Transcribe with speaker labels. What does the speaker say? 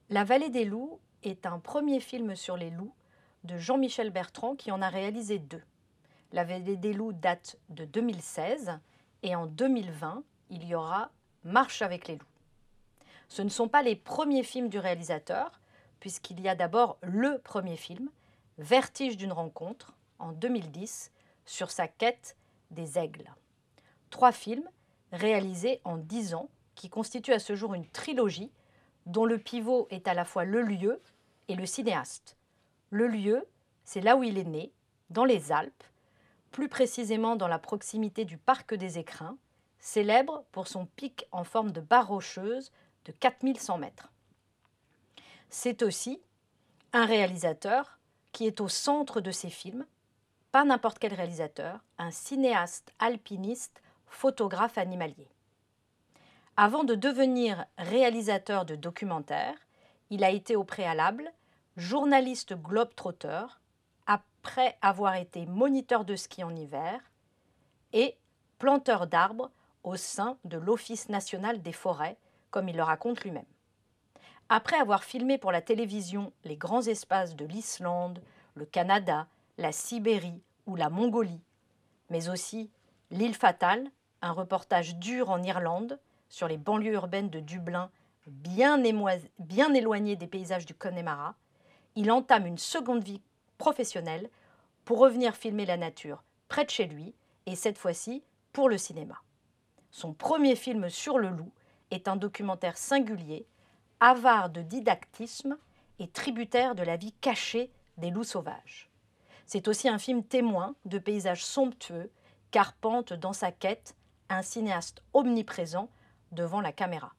Speaker 1: La Vallée des loups est un premier film sur les loups de Jean-Michel Bertrand qui en a réalisé deux. La Vallée des loups date de 2016 et en 2020, il y aura Marche avec les loups. Ce ne sont pas les premiers films du réalisateur, puisqu'il y a d'abord le premier film, Vertige d'une rencontre, en 2010, sur sa quête des aigles. 3 films réalisés en 10 ans, qui constituent à ce jour une trilogie dont le pivot est à la fois le lieu et le cinéaste. Le lieu, c'est là où il est né, dans les Alpes, plus précisément dans la proximité du parc des Écrins, célèbre pour son pic en forme de barre rocheuse de 4100 mètres. C'est aussi un réalisateur qui est au centre de ses films, pas n'importe quel réalisateur, un cinéaste alpiniste, photographe animalier. Avant de devenir réalisateur de documentaires, il a été au préalable journaliste globe-trotter, après avoir été moniteur de ski en hiver et planteur d'arbres au sein de l'Office national des forêts, comme il le raconte lui-même. Après avoir filmé pour la télévision les grands espaces de l'Islande, le Canada, la Sibérie ou la Mongolie, mais aussi l'île fatale, un reportage dur en Irlande sur les banlieues urbaines de Dublin, bien éloignées des paysages du Connemara, il entame une seconde vie professionnelle pour revenir filmer la nature près de chez lui, et cette fois-ci pour le cinéma. Son premier film sur le loup est un documentaire singulier, avare de didactisme et tributaire de la vie cachée des loups sauvages. C'est aussi un film témoin de paysages somptueux qu'arpente dans sa quête un cinéaste omniprésent devant la caméra.